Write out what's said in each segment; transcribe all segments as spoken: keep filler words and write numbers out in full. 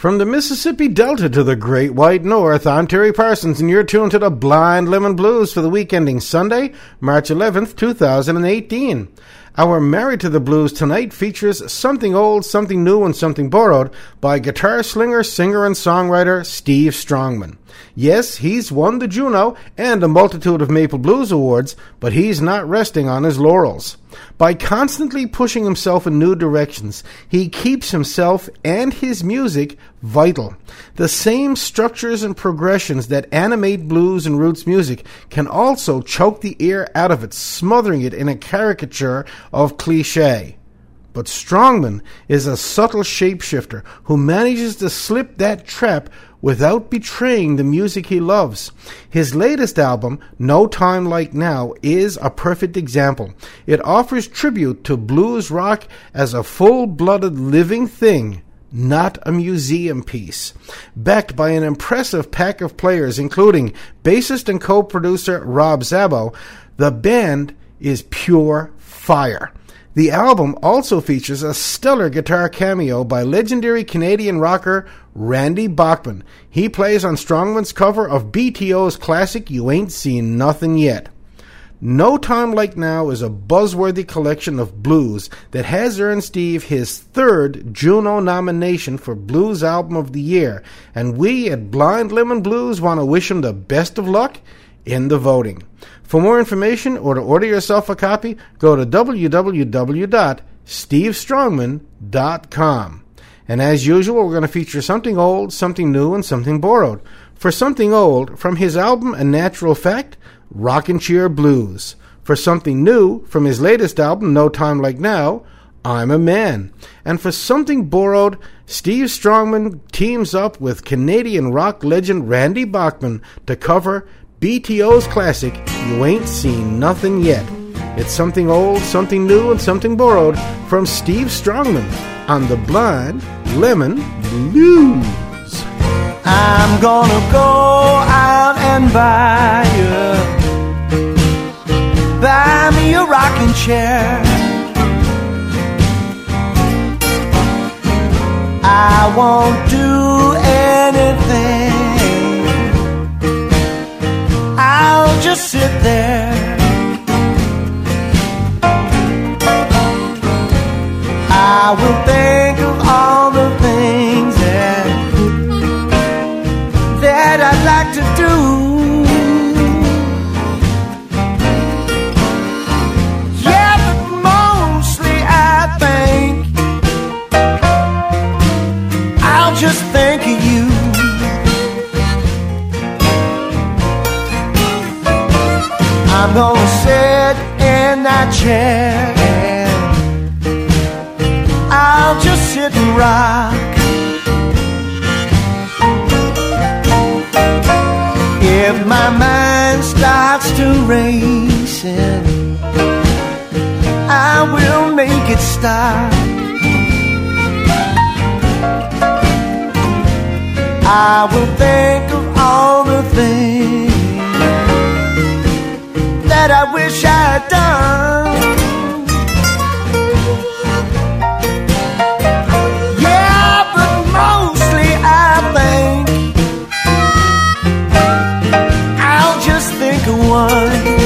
From the Mississippi Delta to the Great White North, I'm Terry Parsons, and you're tuned to the Blind Lemon Blues for the week ending Sunday, March eleventh, two thousand eighteen. Our Married to the Blues tonight features Something Old, Something New, and Something Borrowed by guitar slinger, singer, and songwriter Steve Strongman. Yes, he's won the Juno and a multitude of Maple Blues awards, but he's not resting on his laurels. By constantly pushing himself in new directions, he keeps himself and his music vital. The same structures and progressions that animate blues and roots music can also choke the ear out of it, smothering it in a caricature of cliché. But Strongman is a subtle shapeshifter who manages to slip that trap without betraying the music he loves. His latest album, No Time Like Now, is a perfect example. It offers tribute to blues rock as a full-blooded living thing, not a museum piece. Backed by an impressive pack of players, including bassist and co-producer Rob Szabo, the band is pure fire. The album also features a stellar guitar cameo by legendary Canadian rocker Randy Bachman. He plays on Strongman's cover of B T O's classic You Ain't Seen Nothing Yet. No Time Like Now is a buzzworthy collection of blues that has earned Steve his third Juno nomination for Blues Album of the Year, and we at Blind Lemon Blues want to wish him the best of luck in the voting. For more information or to order yourself a copy, go to w w w dot steve strongman dot com. And as usual, we're going to feature something old, something new, and something borrowed. For something old, from his album A Natural Fact, Rockin' Cheer Blues. For something new, from his latest album, No Time Like Now, I'm a Man. And for something borrowed, Steve Strongman teams up with Canadian rock legend Randy Bachman to cover B T O's classic, You Ain't Seen Nothing Yet. It's something old, something new, and something borrowed from Steve Strongman on the Blind Lemon Blues. I'm gonna go out and buy you, buy me a rocking chair. I won't do anything, I'll just sit there. I will think of all the things that, that I'd like to do. Yeah, but mostly I think I'll just think of you. I'm gonna sit in that chair and I'll just sit and rock. If my mind starts to racing, I will make it stop. I will think of all the things that I wish I had done. Yeah, but mostly I think I'll just think of one.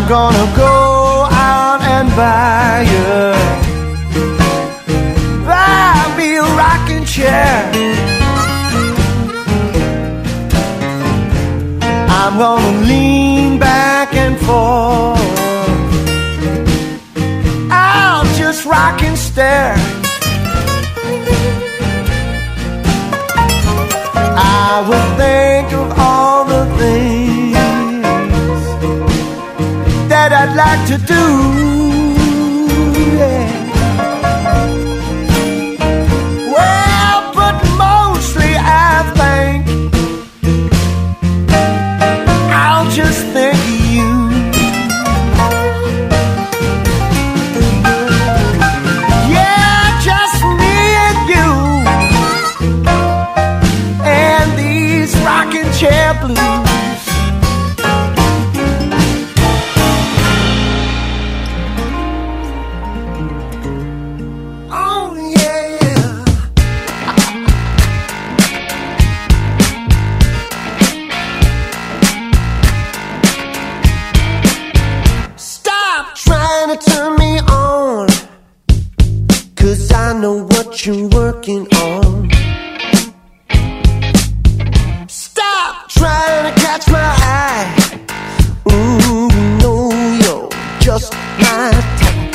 I'm gonna go out and buy you, buy me a rocking chair. I'm gonna lean back and forth, I'll just rock and stare. I will think of all the things that I'd like to do, yeah. Well, but mostly I think I'll just think of you. Yeah, just me and you and these rocking chair blues. Turn me on, 'cause I know what you're working on. Stop trying to catch my eye. Ooh, you know you're just my type.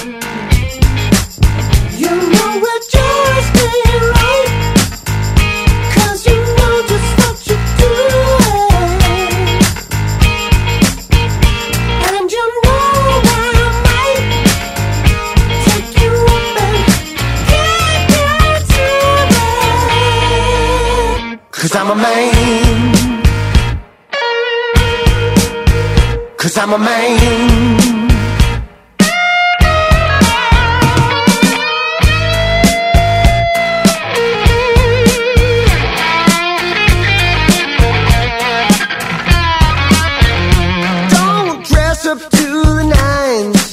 You know we're just being right, 'cause you know just what you're doing. And you know 'cause I'm a man, 'cause I'm a man. Don't dress up to the nines,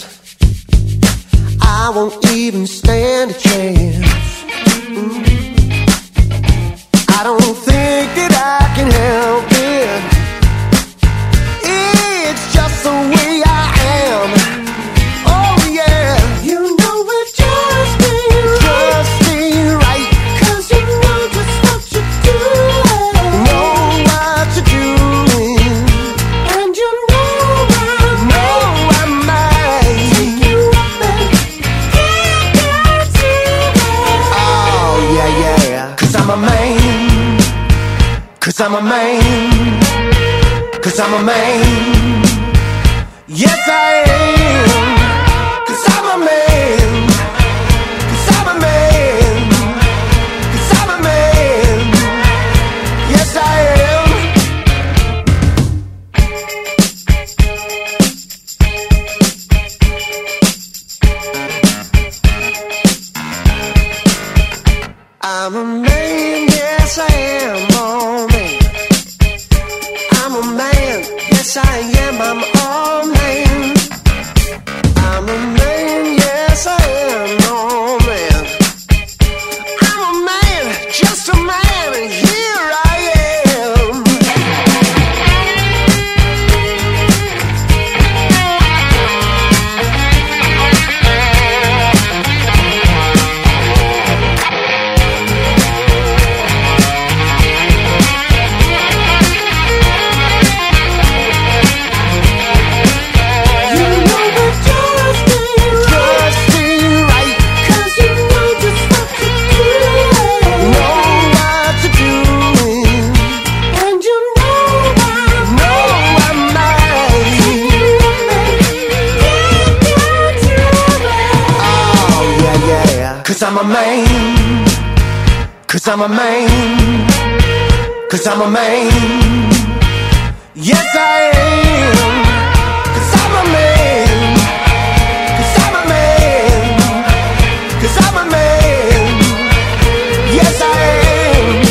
I won't even stand a chance. Mm. I don't think that I can help it, it's just the way I am. Oh yeah, you know we're just being right, just being right, 'cause you know just what you're doing, know what you're doing. And you know I know I might take you up and get you there. Oh yeah, yeah, 'cause I'm a man, 'cause I'm a man, 'cause I'm a man. Yes I am, 'cause I'm a man, 'cause I'm a man, 'cause I'm a man. Yes I am. I'm a man, yes I am. Yes, I am, I'm all man. I'm a man, yes, I am, oh man. I'm a man, just a man, and here I am. Cause I'm a man, cause I'm a man, cause I'm a man. Yes I am, cause I'm a man, cause I'm a man, cause I'm a man. Yes I am.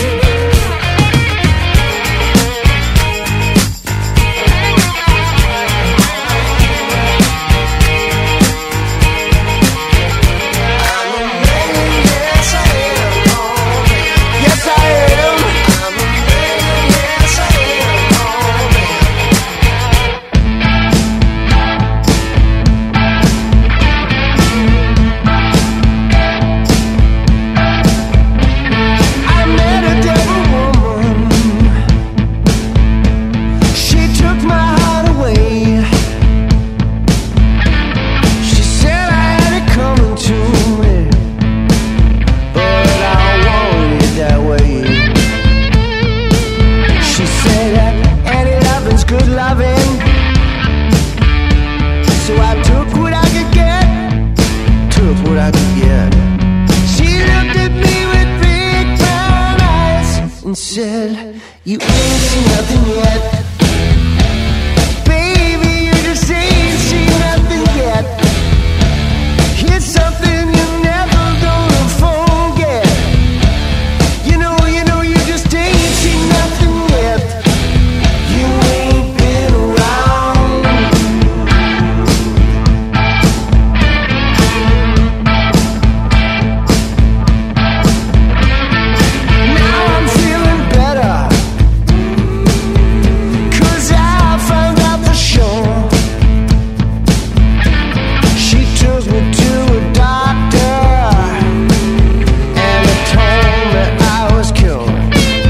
loving. So I took what I could get, took what I could get. She looked at me with big brown eyes and said, you ain't seen nothing yet. Baby, you just ain't seen nothing yet. It's something you're never gonna forget. You know, you know, you just ain't seen nothing yet. You ain't been around. Now I'm feeling better, 'cause I found out for sure. She took me to a doctor, and it told me I was cured.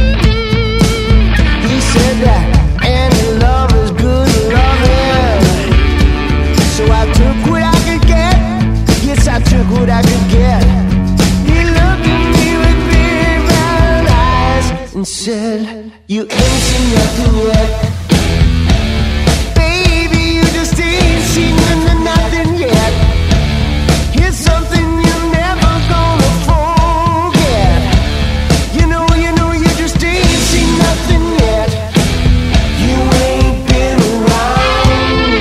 He said that any love is good loving. So I took what I could get. Yes, I took what I could get. He looked at me with big brown eyes and said, you ain't seen nothing yet. Baby, you just ain't seen nothing, nothing yet. It's something you're never gonna forget. You know, you know, you just ain't seen nothing yet. You ain't been around.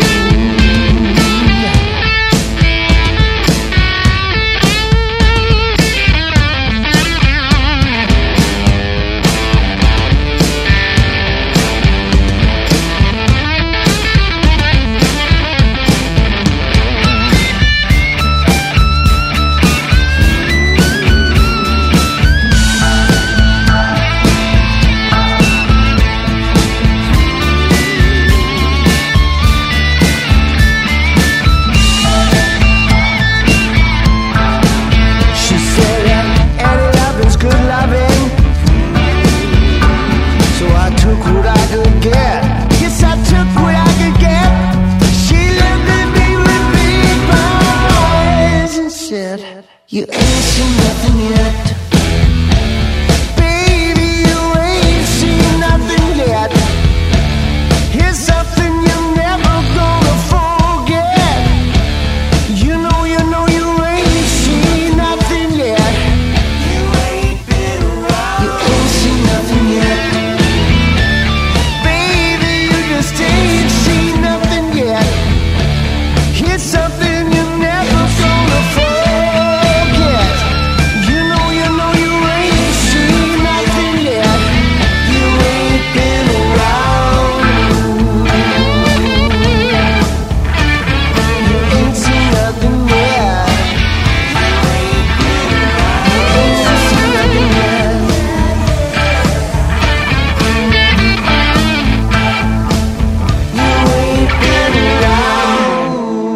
She said that any loving's good loving. So I took what I could get. Yes, I took what I could get. She looked at me with big brown eyes and said, you ain't seen nothing yet. Baby, you ain't seen nothing yet. Here's something you're never gonna forget. You know, you know, you ain't seen nothing yet. You ain't been around. You ain't seen nothing yet. Baby, you just ain't seen nothing yet. Here's something you're never gonna forget. You know, you know, you ain't seen nothing yet. You ain't been around. You ain't seen nothing yet. You ain't seen nothing yet. You ain't been around.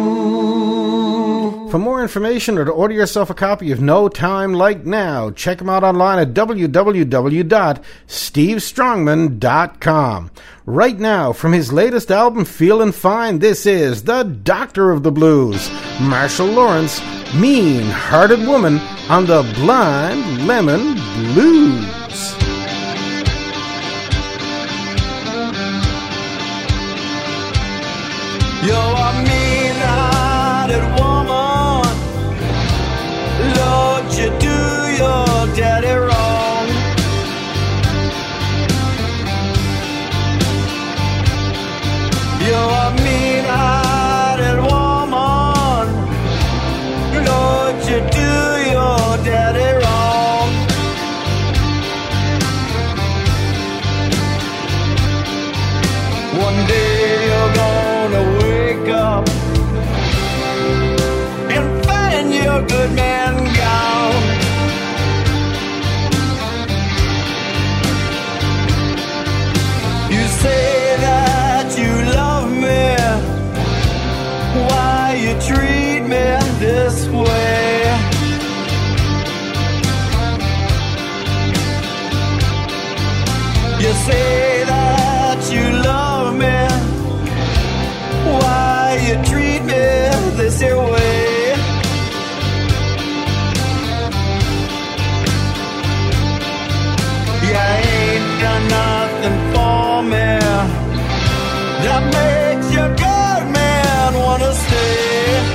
For more information or to order yourself a copy of No Time Like Now, check him out online at w w w dot steve strongman dot com. Right now, from his latest album, Feelin' Fine, this is the Doctor of the Blues, Marshall Lawrence, Mean-Hearted Woman on the Blind Lemon Blues. You're a mean-hearted woman. Lord, you do your daddy wrong. You're a mean-hearted woman. Lord, you do your daddy wrong. One day you're gonna wake up and find your good man gone. You say that you love me. Why you treat me this way? You say that you love me. Why you treat me this way? that makes your good man wanna stay.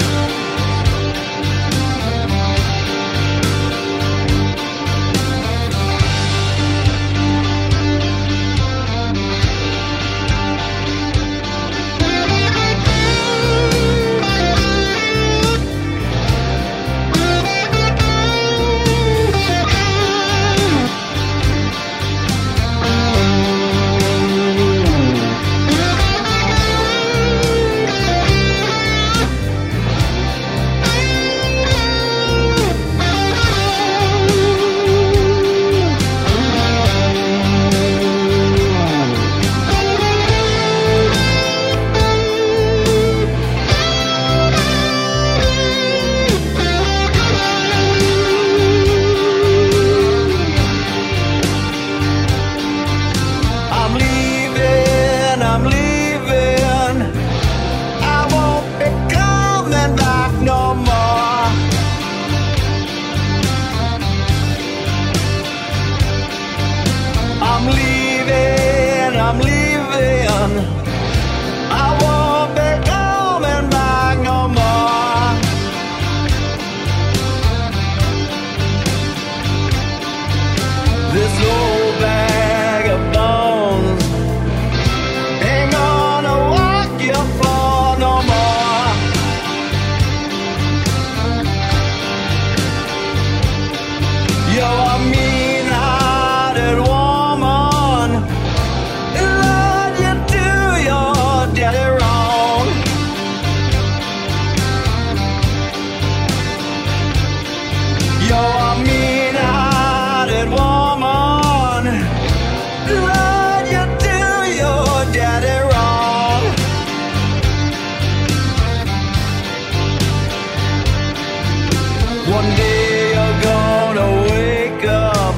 One day you're gonna wake up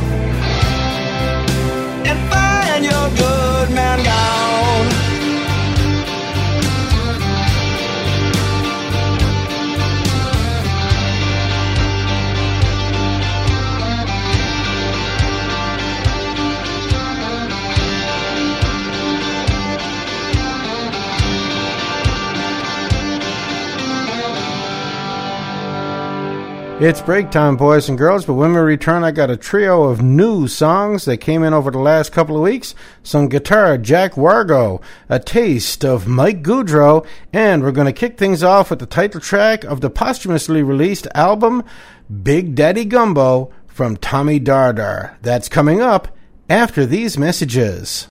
and find your good man gone. It's break time, boys and girls, but when we return, I got a trio of new songs that came in over the last couple of weeks. Some guitar, Jack Wargo, a taste of Mike Goudreau, and we're going to kick things off with the title track of the posthumously released album, Big Daddy Gumbo, from Tommy Dardar. That's coming up after these messages.